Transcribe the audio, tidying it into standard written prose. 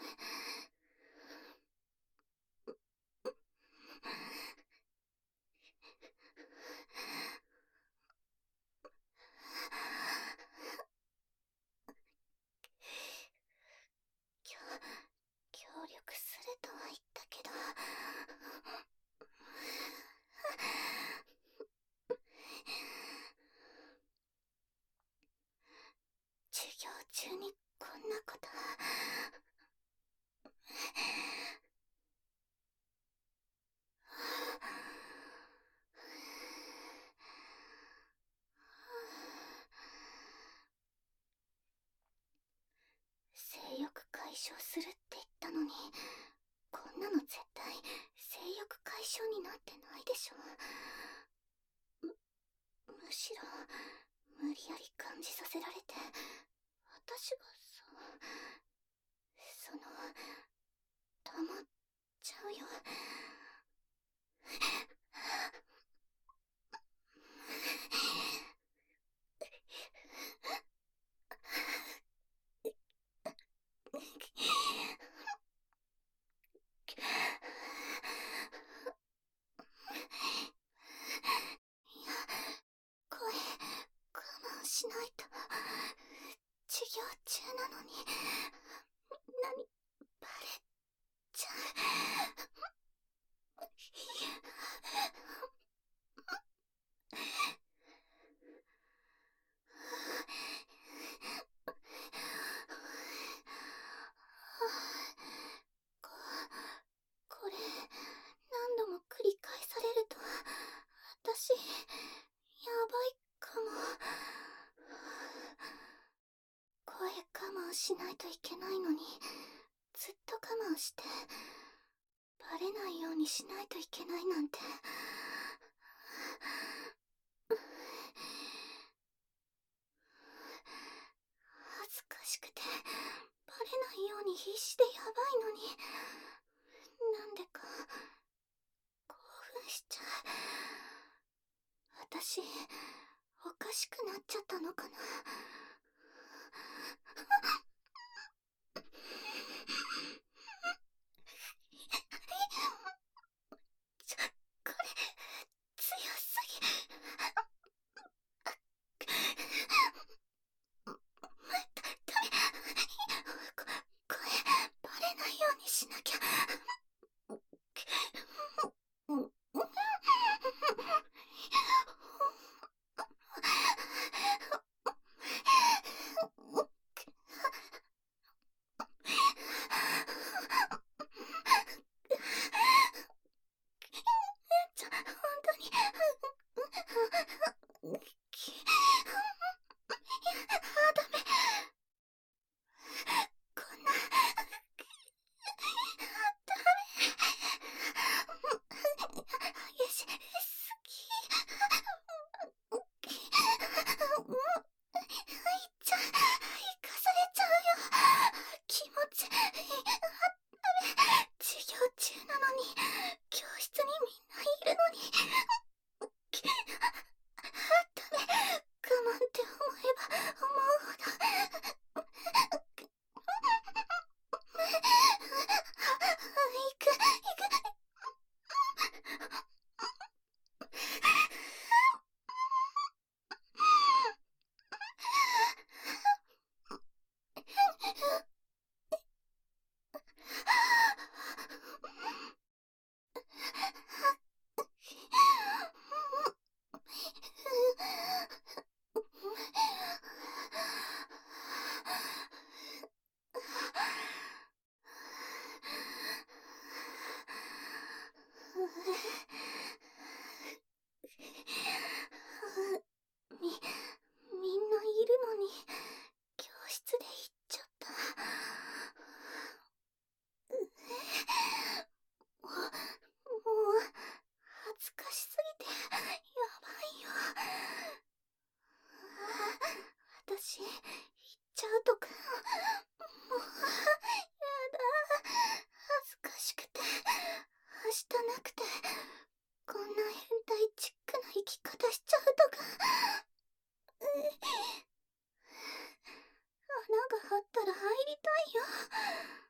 協力するとは言ったけど、授業中にこんなこと。性欲解消するって言ったのに、こんなの絶対性欲解消になってないでしょ。むしろ無理やり感じさせられて、私が溜まっちゃうよ。声我慢しないと。授業中なのにみんなにバレちゃう。これ何度も繰り返されると私やばいかも。声我慢しないといけないのにずっと我慢してバレないようにしないといけないなんて。恥ずかしくてバレないように必死でやばいのに、なんでか興奮しちゃう。私おかしくなっちゃったのかな。これ強すぎ。声バレないようにしなきゃ。本当にダメ。こんなダメ。激しすぎ。いっちゃ行かされちゃうよ。気持ちダメ。授業中なのに教室にみんないるのに。ダメ。我慢って思えば思うほど。行く。みんないるのに教室で行っちゃった。もう恥ずかしすぎてやばいよ。私行っちゃうとか。もうやだ。恥ずかしくて明日なくてこんな変態チックな生き方しちゃうとか。穴があったら入りたいよ。